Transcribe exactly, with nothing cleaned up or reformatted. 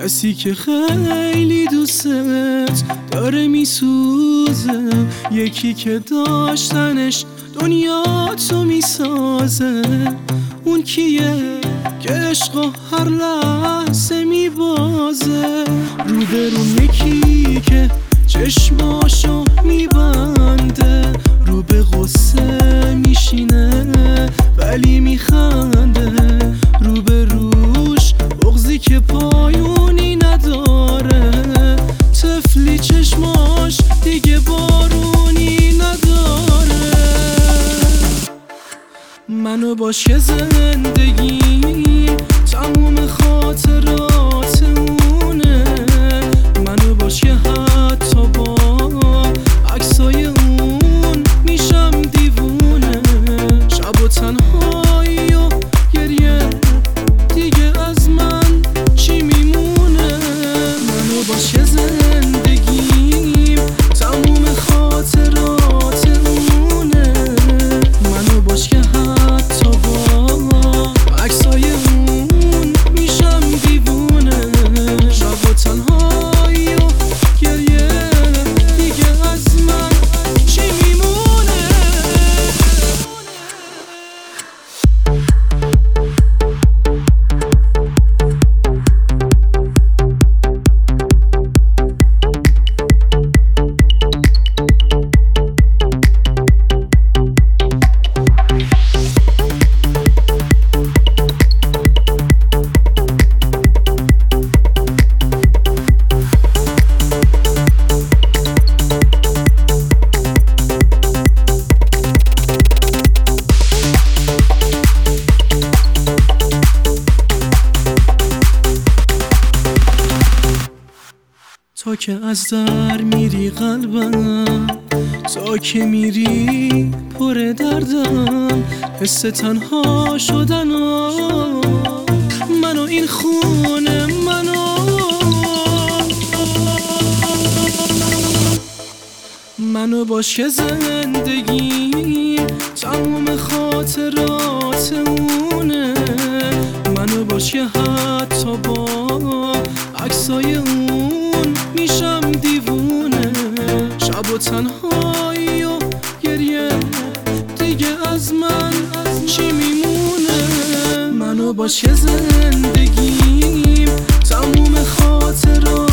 کسی که خیلی دوست داره میسوزه، یکی که داشتنش دنیاتو میسازه. اون کیه که عشقو هر لحظه میبازه؟ روبرون یکی که چشماشو میبنده، رو به غصه میشینه ولی میخنده، رو به روش بغضی که پایونی نداره، طفلی چشماش دیگه بارونی نداره. منو باش که زندگی تموم خاطراتمونه، منو باش که حتی با عکسای اون میشم دیوونه. شب و تنهایی و گریه دیگه از من چی میمونه؟ منو باش که زندگیم تموم خاطراتمونه، منو باش که حتی با عکسای اون میشم دیوونه. شب و تنهایی و گریه دیگه از من چی میمونه؟ تا که از در میری قلبم، تا که میری پر دردم، حس تنها شدن منو این خونه منو. منو باش که زندگی تموم خاطراتمونه، منو باش که حتی با عکسای اون میشم دیوونه. شب و تنهایی و گریه دیگه از من چی میمونه؟ منو باش که زندگیم تموم خاطرات